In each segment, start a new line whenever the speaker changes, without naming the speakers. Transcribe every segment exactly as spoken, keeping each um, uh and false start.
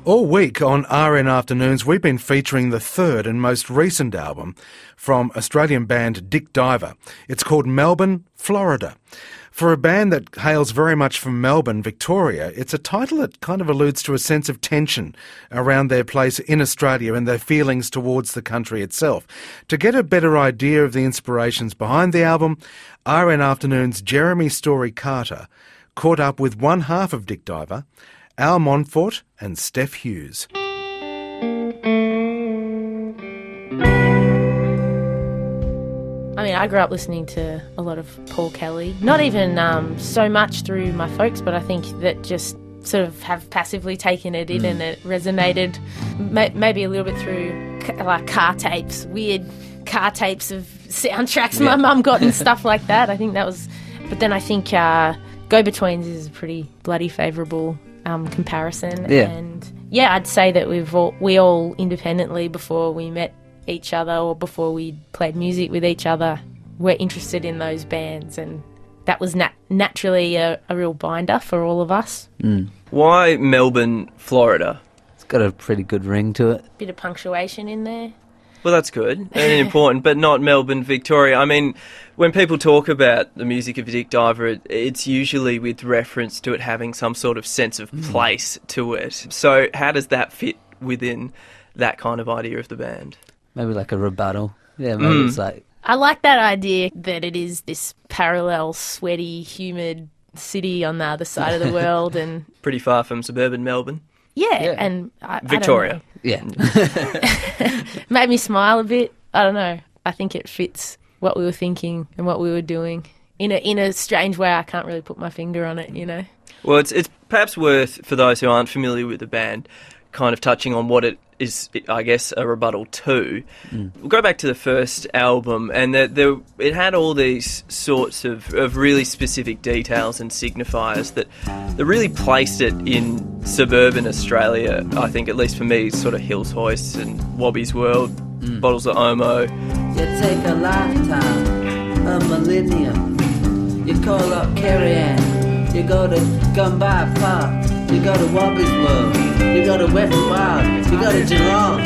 All week on R N Afternoons, we've been featuring the third and most recent album from Australian band Dick Diver. It's called Melbourne, Florida. For a band that hails very much from Melbourne, Victoria, it's a title that kind of alludes to a sense of tension around their place in Australia and their feelings towards the country itself. To get a better idea of the inspirations behind the album, R N Afternoons' Jeremy Story Carter caught up with one half of Dick Diver, Al Montfort and Steph Hughes.
I mean, I grew up listening to a lot of Paul Kelly, not even um, so much through my folks, but I think that just sort of have passively taken it in mm. and it resonated may- maybe a little bit through ca- like car tapes, weird car tapes of soundtracks yeah. my mum got and stuff like that. I think that was... But then I think uh, Go-Betweens is a pretty bloody favourable um, comparison.
Yeah.
And yeah, I'd say that we've all, we all independently, before we met each other or before we played music with each other, we're interested in those bands, and that was nat- naturally a, a real binder for all of us.
Mm.
Why Melbourne, Florida?
It's got a pretty good ring to it.
Bit of punctuation in there.
Well, that's good and important, but not Melbourne, Victoria. I mean, when people talk about the music of Dick Diver, it, it's usually with reference to it having some sort of sense of place mm. to it. So how does that fit within that kind of idea of the band?
Maybe like a rebuttal. Yeah, maybe mm. it's like...
I like that idea that it is this parallel, sweaty, humid city on the other side of the world. And
pretty far from suburban Melbourne.
Yeah,
yeah.
and... I,
Victoria.
I don't know.
Yeah.
Made me smile a bit. I don't know. I think it fits what we were thinking and what we were doing in a in a strange way. I can't really put my finger on it, you know.
Well, it's it's perhaps worth, for those who aren't familiar with the band, kind of touching on what it is, I guess, a rebuttal to. Mm. We'll go back to the first album, and the, the, it had all these sorts of, of really specific details and signifiers that, that really placed it in suburban Australia. I think, at least for me, sort of Hills Hoist and Wobby's World, mm. Bottles of Omo.
You take a lifetime, a millennium. You call up Carrie Ann, you go to Gumby Park. You go to Wobby's World, you go to Wet n Wild, you go to Geelong.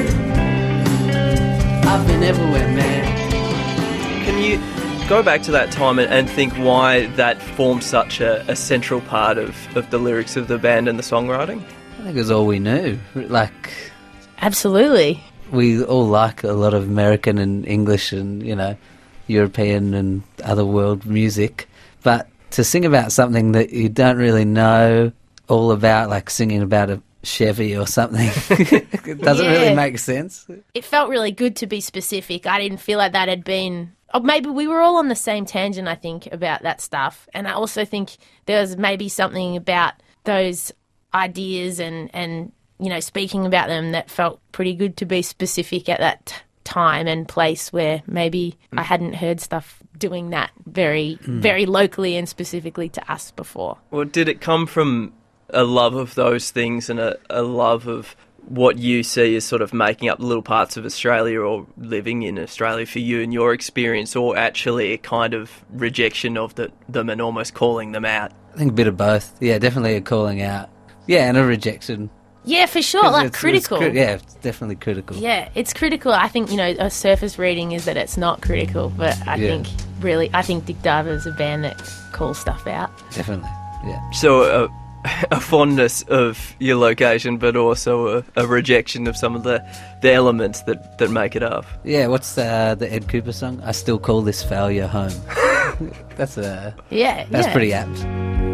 I've been everywhere, man.
Can you go back to that time and, and think why that formed such a, a central part of, of the lyrics of the band and the songwriting?
I think it was all we knew. Like,
absolutely.
We all like a lot of American and English and, you know, European and other world music. But to sing about something that you don't really know all about, like singing about a Chevy or something, it doesn't yeah. really make sense.
It felt really good to be specific. I didn't feel like that had been... Or maybe we were all on the same tangent, I think, about that stuff. And I also think there was maybe something about those ideas and, and you know, speaking about them that felt pretty good to be specific at that t- time and place where maybe mm. I hadn't heard stuff doing that very, mm. very locally and specifically to us before.
Well, did it come from a love of those things and a, a love of what you see as sort of making up little parts of Australia or living in Australia for you and your experience, or actually a kind of rejection of the, them and almost calling them out?
I think a bit of both. Yeah, definitely a calling out. Yeah, and a rejection.
Yeah, for sure, like it's, critical.
It's cri- yeah, it's definitely critical.
Yeah, it's critical. I think, you know, a surface reading is that it's not critical, but I yeah. think really, I think Dick Diver is a band that calls stuff out.
Definitely, yeah.
So, uh, a fondness of your location, but also a, a rejection of some of the, the elements that, that make it up.
Yeah, what's uh, the Ed Cooper song? I still call this failure home. that's a
yeah,
that's
yeah.
pretty apt.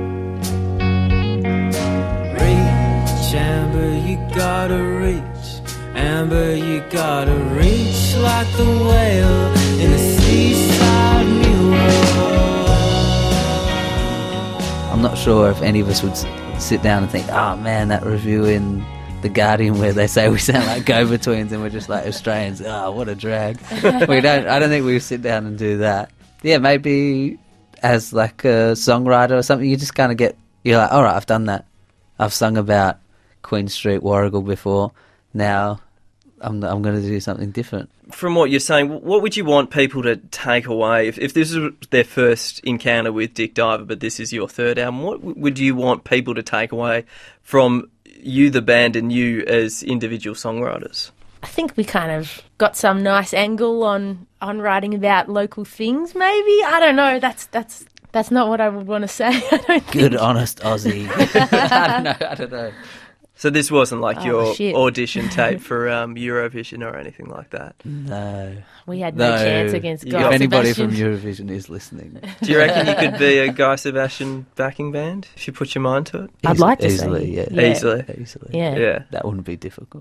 Reach, Amber, you gotta reach. Amber, you gotta reach like the whale in the seaside mirror.
I'm not sure if any of us would sit down and think, oh man, that review in The Guardian where they say we sound like go-betweens and we're just like Australians, oh, what a drag. we don't. I don't think we would sit down and do that. Yeah, maybe as like a songwriter or something, you just kind of get, you're like, all right, I've done that. I've sung about Queen Street, Warragul before. Now I'm I'm going to do something different.
From what you're saying, what would you want people to take away? If, if this is their first encounter with Dick Diver, but this is your third album, what would you want people to take away from you, the band, and you as individual songwriters?
I think we kind of got some nice angle on, on writing about local things, maybe. I don't know. That's that's that's not what I would want to say. I don't
Good,
think.
honest Aussie. I don't know. I don't know.
So this wasn't like
Oh,
your
shit.
audition tape for um, Eurovision or anything like that?
No.
We had no,
No.
chance against
You
Guy
got-
If anybody
Sebastian.
from Eurovision is listening,
Do you reckon you could be a Guy Sebastian backing band if you put your mind to it?
I'd
Eas-
like to
easily,
see.
yeah.
Yeah.
Easily.
Easily.
Yeah.
Yeah.
That wouldn't be difficult.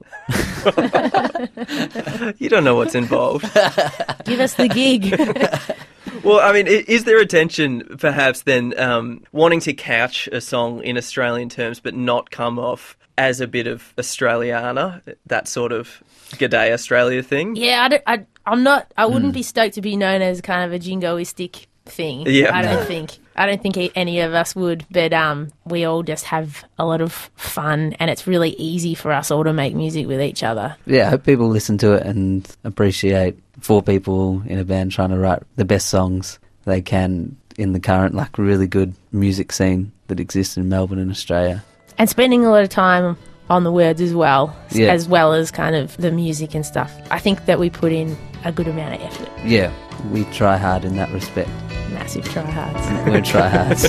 You don't know what's involved.
Give us the gig.
Well, I mean, i- is there a tension perhaps then um, wanting to couch a song in Australian terms but not come off as a bit of Australiana, that sort of G'day Australia thing?
Yeah, I don't, I, I'm not. I wouldn't be stoked to be known as kind of a jingoistic thing.
Yeah.
I don't
No.
think. I don't think a- any of us would. But um, we all just have a lot of fun, and it's really easy for us all to make music with each other.
Yeah, I hope people listen to it and appreciate four people in a band trying to write the best songs they can in the current, like, really good music scene that exists in Melbourne and Australia.
And spending a lot of time on the words as well, s-
Yeah.
as well as kind of the music and stuff. I think that we put in a good amount of effort.
Yeah, we try hard in that respect.
Massive tryhards.
We're tryhards.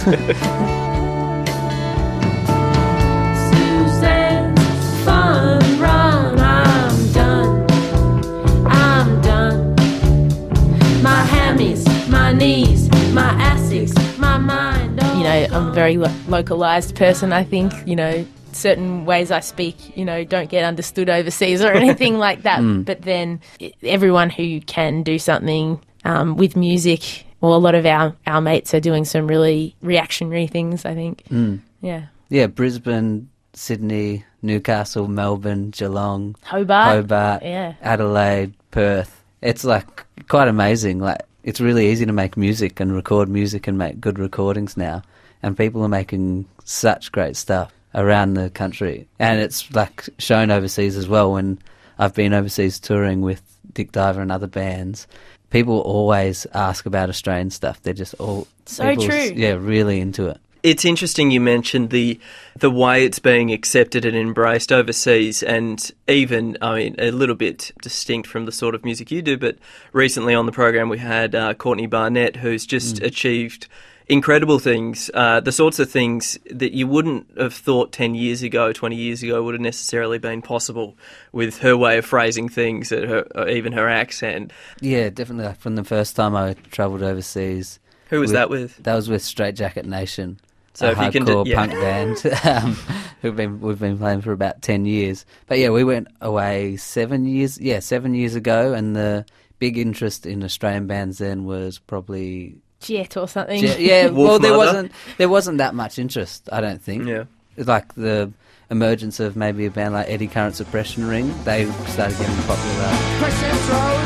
Suzanne's fun run. I'm done. I'm done. My hammies, my knees, my asses, my mind. You know, I'm a very lo- localised person, I think. You know, certain ways I speak, you know, don't get understood overseas or anything like that. But then i- everyone who can do something um, with music, well, a lot of our, our mates are doing some really reactionary things, I think. Yeah.
Yeah, Brisbane, Sydney, Newcastle, Melbourne, Geelong,
Hobart.
Hobart,
Yeah.
Adelaide, Perth. It's like quite amazing. Like, it's really easy to make music and record music and make good recordings now. And people are making such great stuff around the country. And it's like shown overseas as well. When I've been overseas touring with Dick Diver and other bands, people always ask about Australian stuff. They're just all
So
people's-
true.
Yeah, really into it.
It's interesting you mentioned the the way it's being accepted and embraced overseas, and even, I mean, a little bit distinct from the sort of music you do, but recently on the program we had uh, Courtney Barnett, who's just achieved incredible things, uh, the sorts of things that you wouldn't have thought ten years ago, twenty years ago would have necessarily been possible with her way of phrasing things, and her, or even her accent.
Yeah, definitely. Like, from the first time I travelled overseas,
Who was
With-
that with?
that was with Straight Jacket Nation,
So
a
if you can do-
hardcore
yeah.
punk band um, who've been we've been playing for about ten years. But yeah, we went away seven years. Yeah, seven years ago, and the big interest in Australian bands then was probably
Jet or something.
yeah. yeah
Wolf
well, there
Mother.
wasn't there wasn't that much interest, I don't think.
Yeah.
It's like the emergence of maybe a band like Eddie Current Suppression Ring. They started getting popular.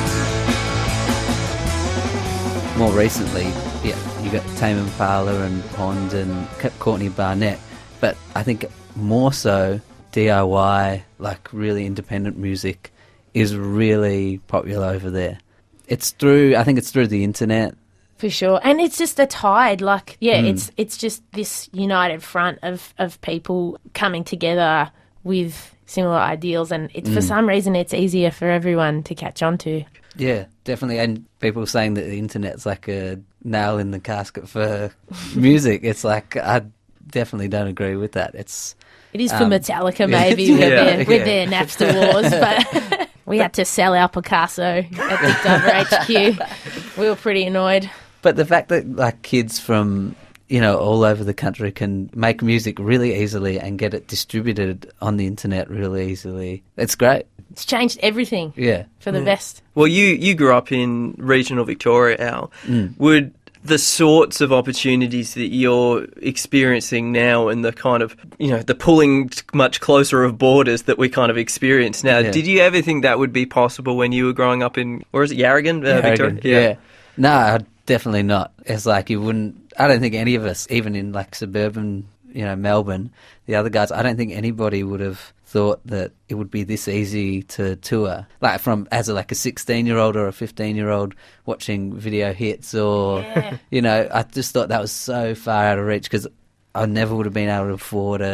More recently, yeah, you got Tame Impala and Pond and C- Courtney Barnett, but I think more so D I Y, like really independent music, is really popular over there. It's through, I think it's through the internet.
For sure. And it's just a tide, like, yeah,
Hmm.
it's it's just this united front of, of people coming together with similar ideals, and it's
Hmm.
for some reason it's easier for everyone to catch on to.
Yeah, definitely. And people saying that the internet's like a nail in the casket for music. It's like, I definitely don't agree with that. It's
It is for
Um,
Metallica maybe with,
Yeah,
their,
yeah.
with their Napster wars, but we had to sell our Picasso at Dick Diver H Q. We were pretty annoyed.
But the fact that like kids from, you know, all over the country can make music really easily and get it distributed on the internet really easily, it's great.
It's changed everything
Yeah.
for the best.
Well, you, you grew up in regional Victoria, Al. Would the sorts of opportunities that you're experiencing now and the kind of, you know, the pulling t- much closer of borders that we kind of experience now,
Yeah.
did you ever think that would be possible when you were growing up in, where is it, Yarragon, uh, Victoria?
Arrogant. Yeah. No, definitely not. It's like you wouldn't, I don't think any of us, even in like suburban, you know, Melbourne, the other guys, I don't think anybody would have thought that it would be this easy to tour. Like from, as a, like a sixteen year old or a fifteen year old watching video hits or,
Yeah.
you know, I just thought that was so far out of reach because I never would have been able to afford a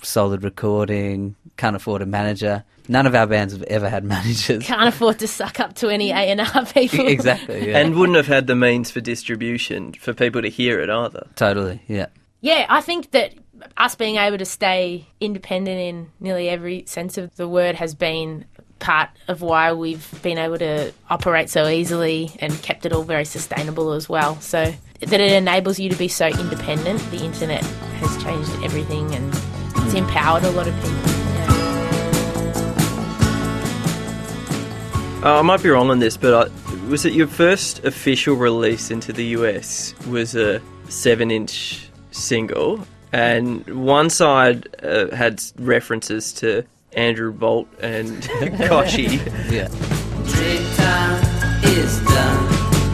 solid recording, can't afford a manager. None of our bands have ever had managers.
Can't afford to suck up to any A and R people.
Exactly, yeah.
And wouldn't have had the means for distribution for people to hear it either.
Totally, yeah.
Yeah, I think that us being able to stay independent in nearly every sense of the word has been part of why we've been able to operate so easily and kept it all very sustainable as well. So that it enables you to be so independent. The internet has changed everything and it's empowered a lot of people. Yeah.
Uh, I might be wrong on this, but I, was it your first official release into the U S was a seven-inch single, and one side uh, had references to Andrew Bolt and Kochie.
Yeah.
Drink time is done.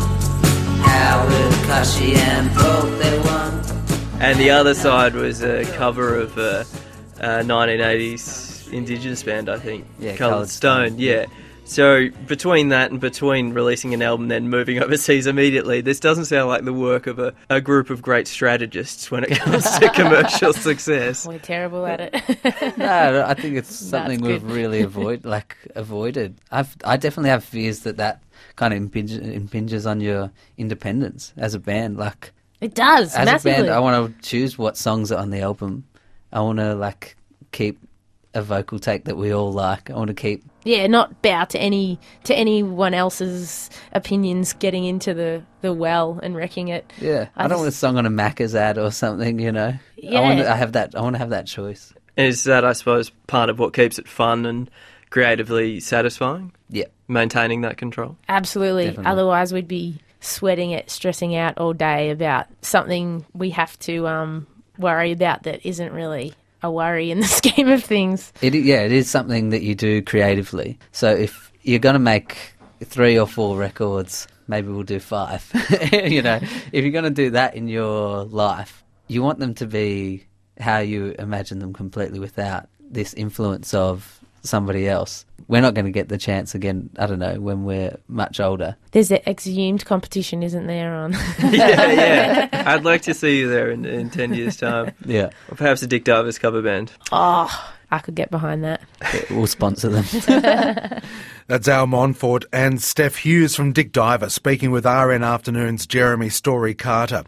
Howard, Kochie and Bolt, they won.
And the other side was a cover of a, a nineteen eighties Indigenous band, I think,
Yeah,
Coloured
Coloured
Stone.
Stone.
Yeah. So between that and between releasing an album then moving overseas immediately, this doesn't sound like the work of a, a group of great strategists when it comes to commercial success.
We're terrible at it.
No, I think it's something
good.
we've really avoid, like avoided. I've, I definitely have fears that that kind of impinge, impinges on your independence as a band. Like
It does,
as
massively.
a band, I want to choose what songs are on the album. I want to like keep a vocal take that we all like. I want to keep.
Yeah, not bow to any to anyone else's opinions getting into the, the well and wrecking it.
Yeah, I,
I
don't
just-
want a song on a Macca's ad or something. You know,
Yeah.
I want. To, I have that. I want to have that choice.
Is that, I suppose, part of what keeps it fun and creatively satisfying?
Yeah,
Maintaining that control?
Absolutely.
Definitely.
Otherwise, we'd be sweating it, stressing out all day about something we have to um, worry about that isn't really a worry in the scheme of things.
it. Yeah, it is something that you do creatively. So if you're going to make three or four records, maybe we'll do five. You know, if you're going to do that in your life, you want them to be how you imagine them completely without this influence of somebody else. We're not going to get the chance again, I don't know, when we're much older.
There's that exhumed competition, isn't there, on...
yeah, yeah. I'd like to see you there in, in ten years' time.
Yeah,
Or perhaps a Dick Davis cover band.
Oh, I could get behind that.
we'll sponsor them.
That's Al Montfort and Steph Hughes from Dick Diver speaking with R N Afternoon's Jeremy Story Carter.